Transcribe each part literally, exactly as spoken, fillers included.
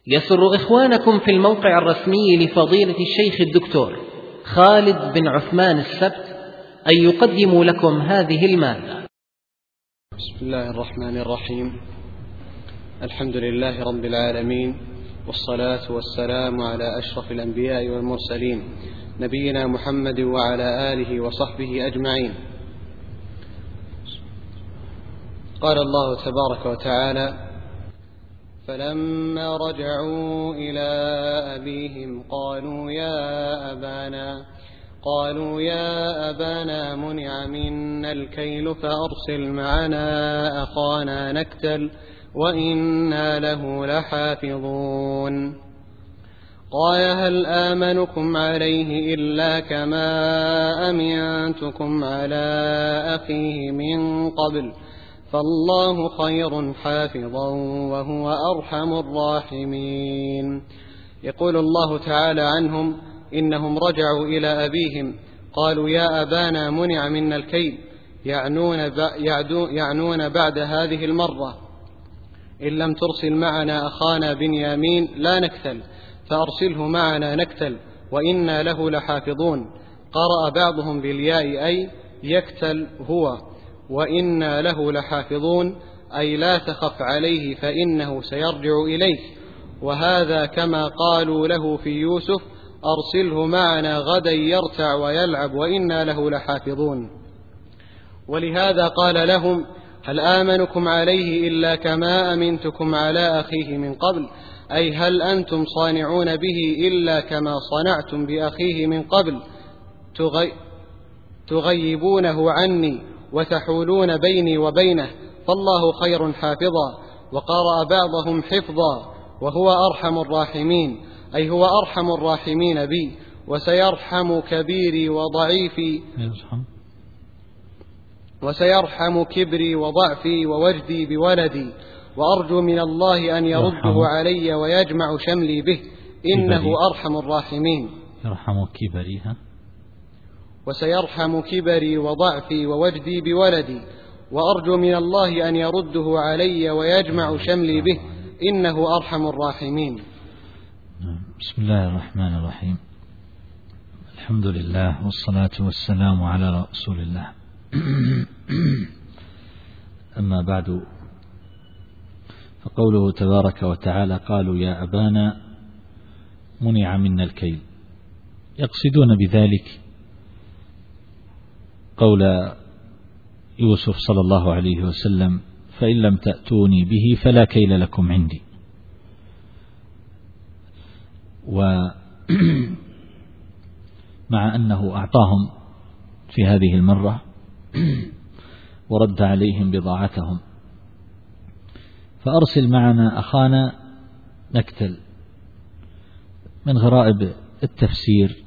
يسر إخوانكم في الموقع الرسمي لفضيلة الشيخ الدكتور خالد بن عثمان السبت أن يقدموا لكم هذه المادة. بسم الله الرحمن الرحيم. الحمد لله رب العالمين، والصلاة والسلام على أشرف الأنبياء والمرسلين، نبينا محمد وعلى آله وصحبه أجمعين. قال الله تبارك وتعالى: فلما رجعوا إلى أبيهم قالوا يا أبانا قالوا يا أبانا منع منا الكيل فأرسل معنا أخانا نكتل وإنا له لحافظون. قال هل آمنكم عليه إلا كما أمنتكم على أخيه من قبل فالله خير حافظا وهو أرحم الراحمين. يقول الله تعالى عنهم إنهم رجعوا إلى أبيهم قالوا يا أبانا منع منا الكيل، يعنون, يعنون بعد هذه المرة إن لم ترسل معنا أخانا بنيامين لا نكتل فأرسله معنا نكتل وإنا له لحافظون. قرأ بعضهم بالياء أي يكتل هو، وإنا له لحافظون أي لا تخف عليه فإنه سيرجع إليك، وهذا كما قالوا له في يوسف أرسله معنا غدا يرتع ويلعب وإنا له لحافظون. ولهذا قال لهم هل آمنكم عليه إلا كما أمنتكم على أخيه من قبل، أي هل أنتم صانعون به إلا كما صنعتم بأخيه من قبل، تغي تغيبونه عني وتحولون بيني وبينه فالله خير حافظا. وقرأ بعضهم حفظا وهو أرحم الراحمين، أي هو أرحم الراحمين بي، وسيرحم كبيري وضعيفي وسيرحم كبري وضعفي ووجدي بولدي، وأرجو من الله أن يرده علي ويجمع شملي به إنه أرحم الراحمين. يرحم كبري ها وسيرحم كبري وضعفي ووجدي بولدي، وأرجو من الله أن يرده علي ويجمع شملي به إنه أرحم الراحمين. بسم الله الرحمن الرحيم. الحمد لله والصلاة والسلام على رسول الله. أما بعد، فقوله تبارك وتعالى قالوا يا أبانا منع منا الكيل، يقصدون بذلك قول يوسف صلى الله عليه وسلم فإن لم تأتوني به فلا كيل لكم عندي. ومع أنه أعطاهم في هذه المرة ورد عليهم بضاعتهم، فأرسل معنا أخانا نكتل. من غرائب التفسير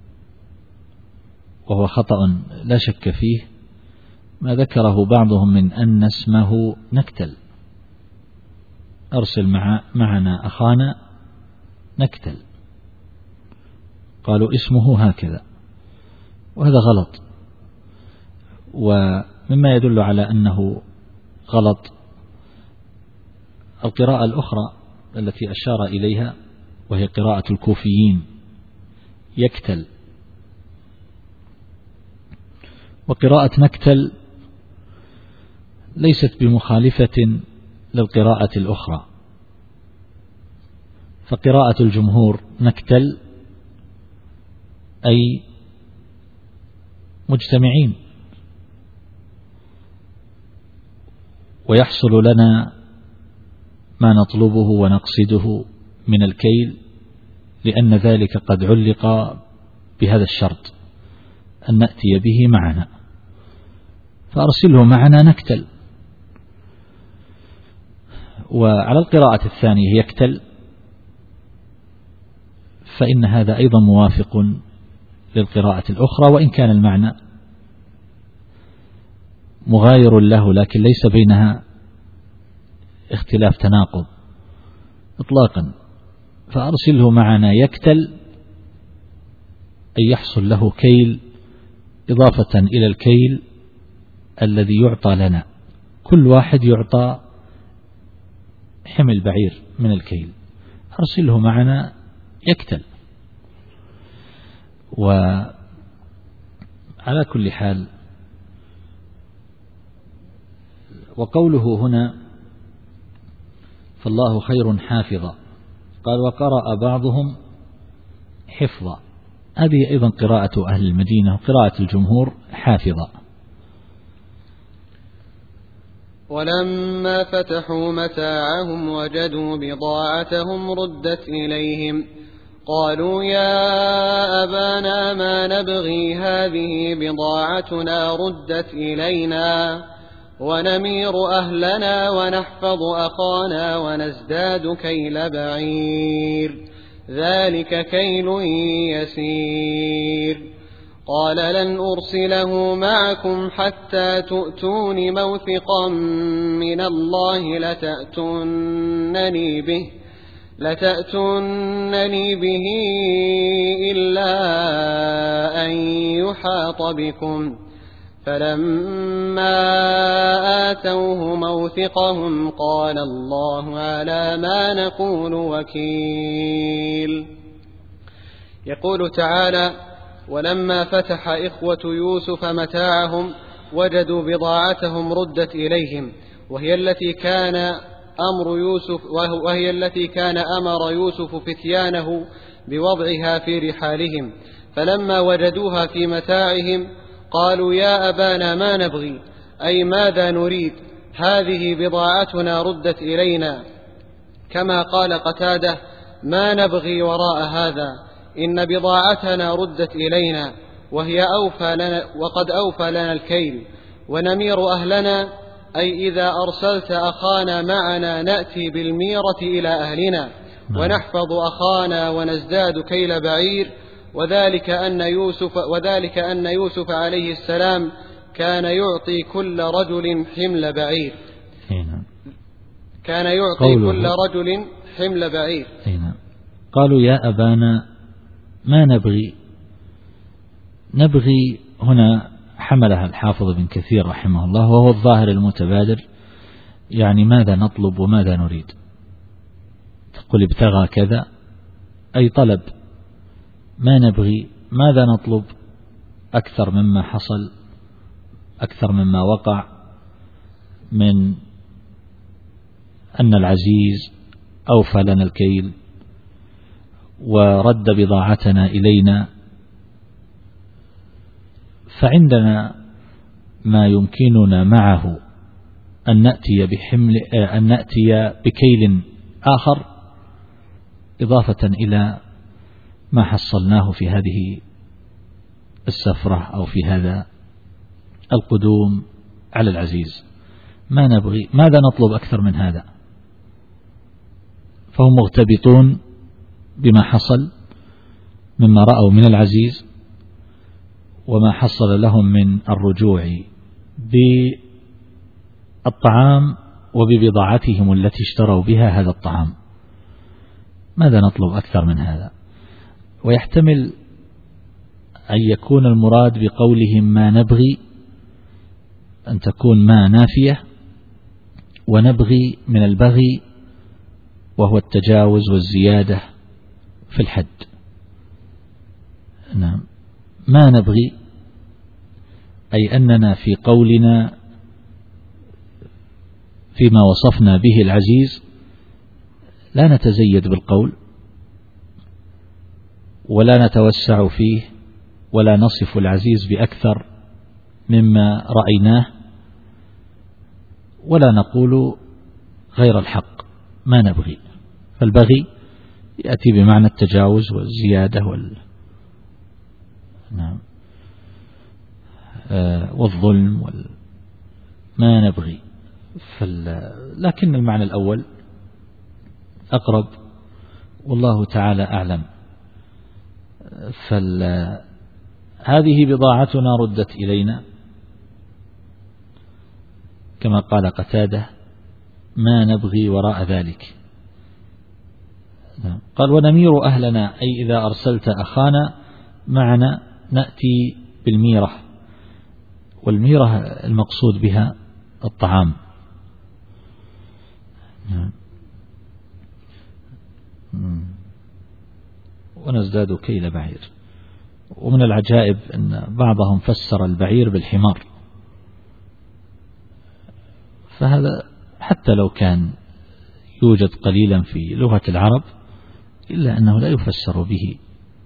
وهو خطأ لا شك فيه ما ذكره بعضهم من أن اسمه نكتل، أرسل مع معنا أخانا نكتل، قالوا اسمه هكذا، وهذا غلط. ومما يدل على أنه غلط القراءة الأخرى التي أشار إليها وهي قراءة الكوفيين يكتل، وقراءة نكتل ليست بمخالفة للقراءة الأخرى، فقراءة الجمهور نكتل أي مجتمعين، ويحصل لنا ما نطلبه ونقصده من الكيل، لأن ذلك قد علق بهذا الشرط أن نأتي به معنا، فأرسله معنا نكتل. وعلى القراءة الثانية يكتل فإن هذا أيضا موافق للقراءة الأخرى، وإن كان المعنى مغاير له، لكن ليس بينها اختلاف تناقض إطلاقا. فأرسله معنا يكتل أي يحصل له كيل إضافة إلى الكيل الذي يعطى لنا، كل واحد يعطى حمل بعير من الكيل، أرسله معنا يكتل. وعلى كل حال، وقوله هنا فالله خير حافظا، قال وقرأ بعضهم حفظا، هذه أيضا قراءة أهل المدينة، قراءة الجمهور حافظا. ولما فتحوا متاعهم وجدوا بضاعتهم ردت إليهم قالوا يا أبانا ما نبغي هذه بضاعتنا ردت إلينا ونمير أهلنا ونحفظ أخانا ونزداد كيل بعير ذلك كيل يسير. قال لن أرسله معكم حتى تؤتون موثقا من الله لتأتونني به لتأتونني به إلا أن يحاط بكم. فلما آتوه موثقهم قال الله على ما نقول وكيل. يقول تعالى ولما فتح إخوة يوسف متاعهم وجدوا بضاعتهم ردت إليهم، وهي التي كان أمر يوسف وهي التي كان أمر يوسف فتيانه بوضعها في رحالهم، فلما وجدوها في متاعهم قالوا يا أبانا ما نبغي، أي ماذا نريد، هذه بضاعتنا ردت إلينا، كما قال قتادة ما نبغي وراء هذا، إن بضاعتنا ردت إلينا وهي أوفى لنا وقد أوفى لنا الكيل. ونمير أهلنا أي إذا أرسلت أخانا معنا نأتي بالميرة إلى أهلنا ونحفظ أخانا ونزداد كيل بعير. وذلك أن يوسف وذلك أن يوسف عليه السلام كان يعطي كل رجل حمل بعير كان يعطي كل رجل حمل بعير. قالوا يا أبانا ما نبغي. نبغي هنا حملها الحافظ بن كثير رحمه الله، وهو الظاهر المتبادر، يعني ماذا نطلب وماذا نريد. تقول ابتغى كذا أي طلب، ما نبغي ماذا نطلب أكثر مما حصل، أكثر مما وقع من أن العزيز أوفى لنا الكيل ورد بضاعتنا إلينا، فعندنا ما يمكننا معه أن نأتي بحمل أن نأتي بكيل آخر إضافة إلى ما حصلناه في هذه السفرة أو في هذا القدوم على العزيز. ما نبغي، ماذا نطلب أكثر من هذا؟ فهم مغتبطون بما حصل مما رأوا من العزيز وما حصل لهم من الرجوع بالطعام وببضاعتهم التي اشتروا بها هذا الطعام. ماذا نطلب أكثر من هذا؟ ويحتمل أن يكون المراد بقولهم ما نبغي أن تكون ما نافية، ونبغي من البغي وهو التجاوز والزيادة في الحد. نعم، ما نبغي أي أننا في قولنا فيما وصفنا به العزيز لا نتزيد بالقول ولا نتوسع فيه ولا نصف العزيز بأكثر مما رأيناه ولا نقول غير الحق. ما نبغي، فالبغي يأتي بمعنى التجاوز والزيادة وال نعم آه والظلم وال... ما نبغي فال... لكن المعنى الأول أقرب والله تعالى أعلم. فال... هذه بضاعتنا ردت إلينا كما قال قتادة ما نبغي وراء ذلك. قال ونمير أهلنا أي إذا أرسلت أخانا معنا نأتي بالميرة، والميرة المقصود بها الطعام. ونزداد كيل بعير. ومن العجائب أن بعضهم فسر البعير بالحمار، فهذا حتى لو كان يوجد قليلا في لغة العرب إلا أنه لا يفسر به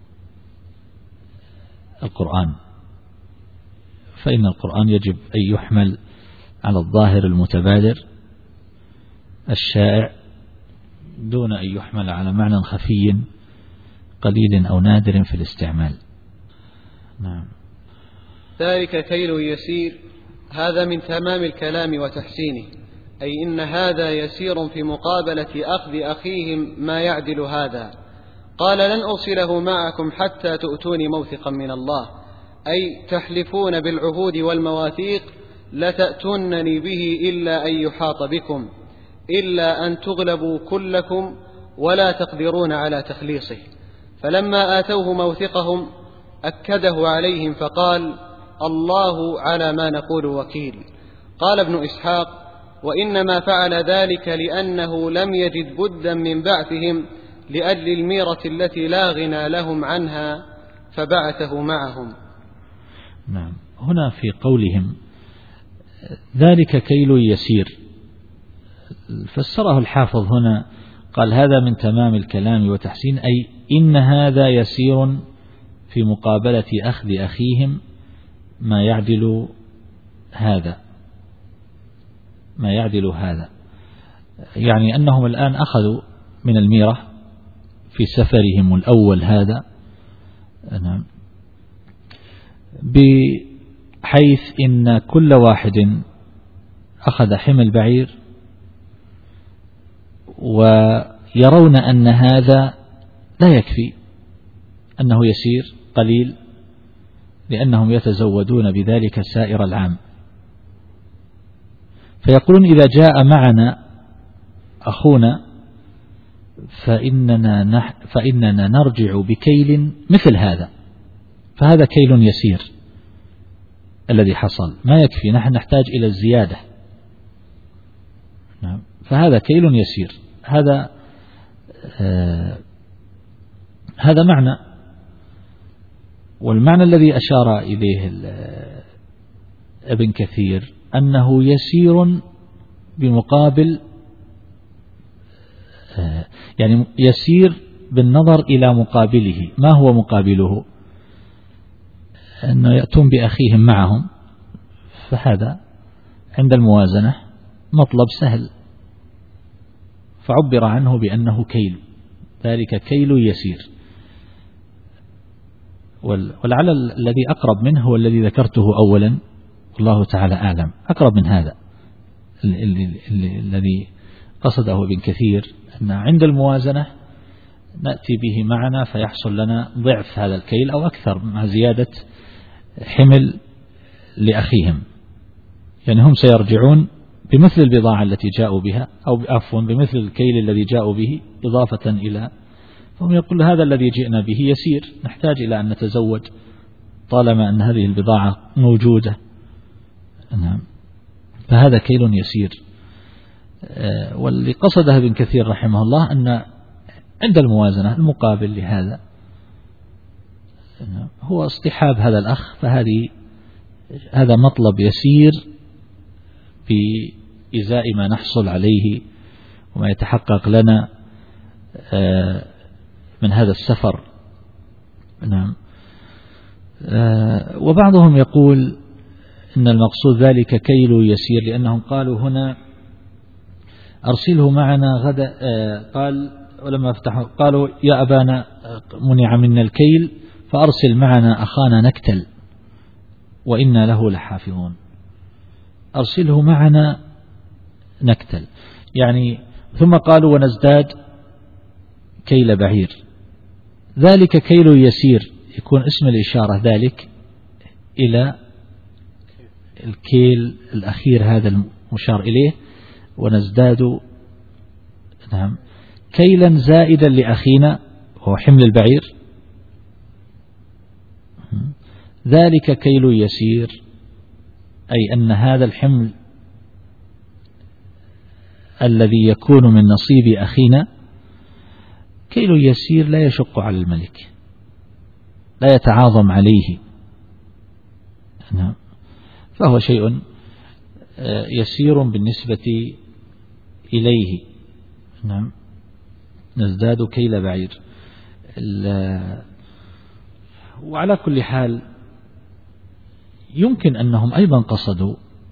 القرآن، فإن القرآن يجب أن يحمل على الظاهر المتبادر الشائع دون أن يحمل على معنى خفي قليل أو نادر في الاستعمال. نعم. ذلك كيل يسير، هذا من تمام الكلام وتحسينه، أي إن هذا يسير في مقابلة أخذ أخيهم ما يعدل هذا. قال لن أرسله معكم حتى تؤتوني موثقا من الله، أي تحلفون بالعهود والمواثيق لتأتونني به إلا أن يحاط بكم، إلا أن تغلبوا كلكم ولا تقدرون على تخليصه. فلما آتوه موثقهم أكده عليهم فقال الله على ما نقول وكيل. قال ابن إسحاق وإنما فعل ذلك لأنه لم يجد بدا من بعثهم لأجل الميرة التي لا غنى لهم عنها فبعثه معهم. نعم. هنا في قولهم ذلك كيل يسير فسره الحافظ هنا قال هذا من تمام الكلام وتحسين، أي إن هذا يسير في مقابلة أخذ أخيهم ما يعدل هذا ما يعدل هذا يعني أنهم الآن أخذوا من الميرة في سفرهم الأول هذا، بحيث إن كل واحد أخذ حمل بعير ويرون أن هذا لا يكفي، أنه يسير قليل، لأنهم يتزودون بذلك سائر العام. فيقولون إذا جاء معنا أخونا فإننا, نح فإننا نرجع بكيل مثل هذا، فهذا كيل يسير الذي حصل ما يكفي، نحن نحتاج إلى الزيادة. نعم. فهذا كيل يسير، هذا آه هذا معنى. والمعنى الذي أشار إليه ابن كثير أنه يسير بمقابل آه يعني يسير بالنظر إلى مقابله. ما هو مقابله؟ أنه يأتون بأخيهم معهم، فهذا عند الموازنة مطلب سهل، فعبر عنه بأنه كيل، ذلك كيل يسير. ولعل الذي أقرب منه هو الذي ذكرته أولا، والله تعالى أعلم، أقرب من هذا الذي قصده ابن كثير، أن عند الموازنة نأتي به معنا فيحصل لنا ضعف هذا الكيل أو أكثر مع زيادة حمل لأخيهم، يعني هم سيرجعون بمثل البضاعة التي جاءوا بها، أو عفوا بمثل الكيل الذي جاءوا به إضافة إلى، فهم يقول هذا الذي جئنا به يسير، نحتاج إلى أن نتزوج طالما أن هذه البضاعة موجودة. نعم. فهذا كيل يسير. واللي قصده ابن كثير رحمه الله أن عند الموازنة المقابل لهذا هو اصطحاب هذا الأخ، فهذه هذا مطلب يسير بإزاء ما نحصل عليه وما يتحقق لنا من هذا السفر. نعم. وبعضهم يقول إن المقصود ذلك كيل يسير لأنهم قالوا هنا أرسله معنا غدا، قال ولما فتحوا قالوا يا أبانا منع منا الكيل فأرسل معنا أخانا نكتل وإنا له لحافظون. أرسله معنا نكتل يعني، ثم قالوا ونزداد كيل بعير، ذلك كيل يسير يكون اسم الإشارة ذلك إلى الكيل الأخير هذا المشار إليه، ونزداد نعم كيلا زائدا لأخينا وهو حمل البعير، ذلك كيل يسير أي أن هذا الحمل الذي يكون من نصيب أخينا وكيل يسير لا يشق على الملك، لا يتعاظم عليه، نعم، فهو شيء يسير بالنسبة إليه. نعم، نزداد كيل بعير. وعلى كل حال يمكن أنهم أيضا قصدوا،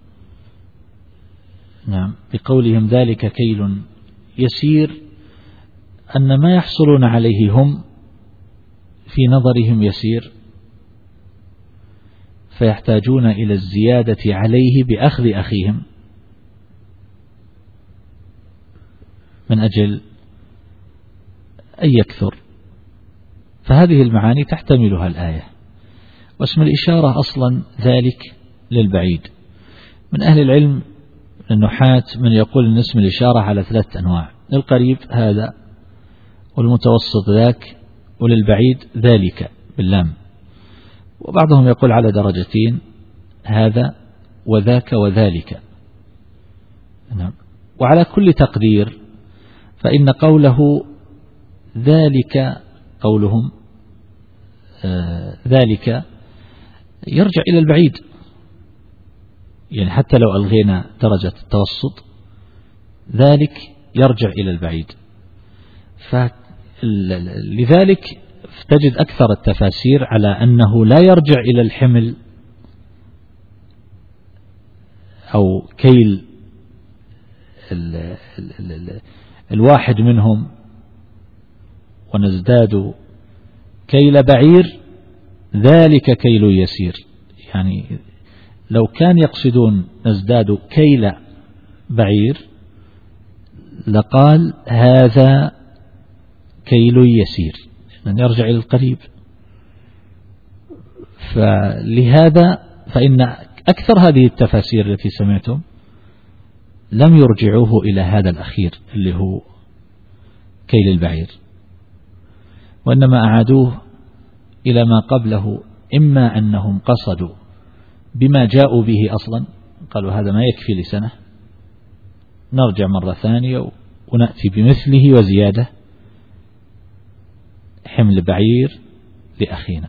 نعم، بقولهم ذلك كيل يسير، أن ما يحصلون عليه هم في نظرهم يسير، فيحتاجون إلى الزيادة عليه بأخذ أخيهم من أجل أن يكثر. فهذه المعاني تحتملها الآية. واسم الإشارة أصلا ذلك للبعيد. من أهل العلم النحاة من يقول أن اسم الإشارة على ثلاث أنواع: للقريب هذا، والمتوسط ذاك، وللبعيد ذلك باللام. وبعضهم يقول على درجتين: هذا وذاك وذلك. نعم. وعلى كل تقدير فإن قوله ذلك، قولهم آه ذلك يرجع إلى البعيد، يعني حتى لو ألغينا درجة التوسط ذلك يرجع إلى البعيد. فلذلك تجد أكثر التفاسير على أنه لا يرجع إلى الحمل أو كيل ال ال ال ال الواحد منهم، ونزداد كيل بعير ذلك كيل يسير. يعني لو كان يقصدون نزداد كيل بعير لقال هذا كيل يسير، من يرجع إلى القريب. فلهذا فإن أكثر هذه التفاسير التي سمعتم لم يرجعوه إلى هذا الأخير اللي هو كيل البعير، وإنما أعادوه إلى ما قبله، إما أنهم قصدوا بما جاءوا به أصلا، قالوا هذا ما يكفي لسنة، نرجع مرة ثانية ونأتي بمثله وزيادة، حمل بعير لأخينا.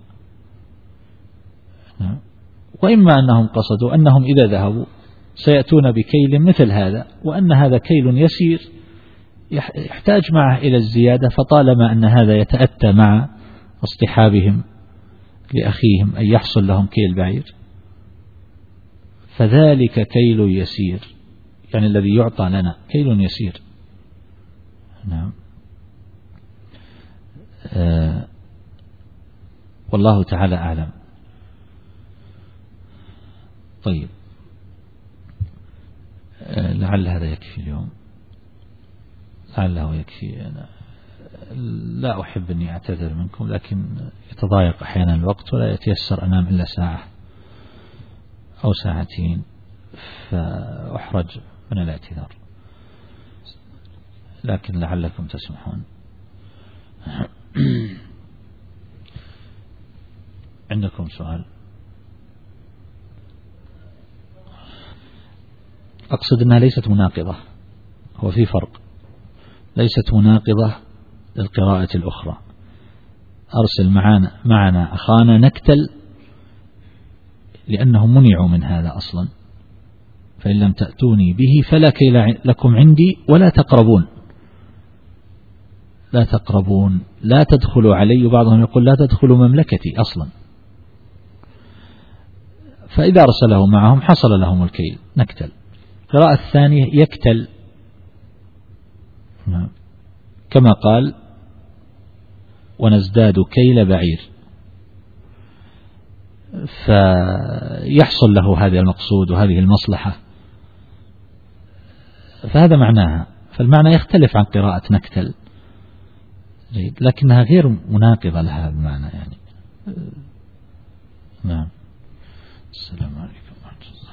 وإما أنهم قصدوا أنهم إذا ذهبوا سيأتون بكيل مثل هذا، وأن هذا كيل يسير يحتاج معه إلى الزيادة، فطالما أن هذا يتأتى مع اصطحابهم لأخيهم أن يحصل لهم كيل بعير، فذلك كيل يسير، يعني الذي يعطى لنا كيل يسير. نعم. آه والله تعالى أعلم. طيب، آه لعل هذا يكفي اليوم، لعله يكفي. أنا لا أحب أني أعتذر منكم، لكن يتضايق أحيانا الوقت ولا يتيسر أنام إلا ساعة أو ساعتين، فأحرج من الاعتذار، لكن لعلكم تسمحون. عندكم سؤال؟ أقصد أنها ليست مناقضة، هو في فرق، ليست مناقضة للقراءة الأخرى. أرسل معنا, معنا أخانا نكتل، لأنهم منعوا من هذا أصلا، فإن لم تأتوني به فلا كيل لكم عندي ولا تقربون، لا تقربون، لا تدخلوا علي، وبعضهم يقول لا تدخلوا مملكتي أصلا. فإذا أرسله معهم حصل لهم الكيل نكتل. القراءة الثانية يكتل، كما قال ونزداد كيل بعير، فيحصل له هذا المقصود وهذه المصلحة، فهذا معناها. فالمعنى يختلف عن قراءة نكتل، لكنها غير مناقضة لها المعنى يعني. نعم. السلام عليكم ورحمة الله.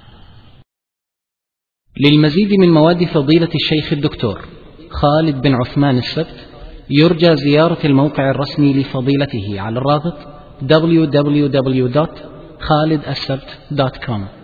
للمزيد من مواد فضيلة الشيخ الدكتور خالد بن عثمان السبت يرجى زيارة الموقع الرسمي لفضيلته على الرابط دبليو دبليو دبليو دوت خالد السبت دوت كوم.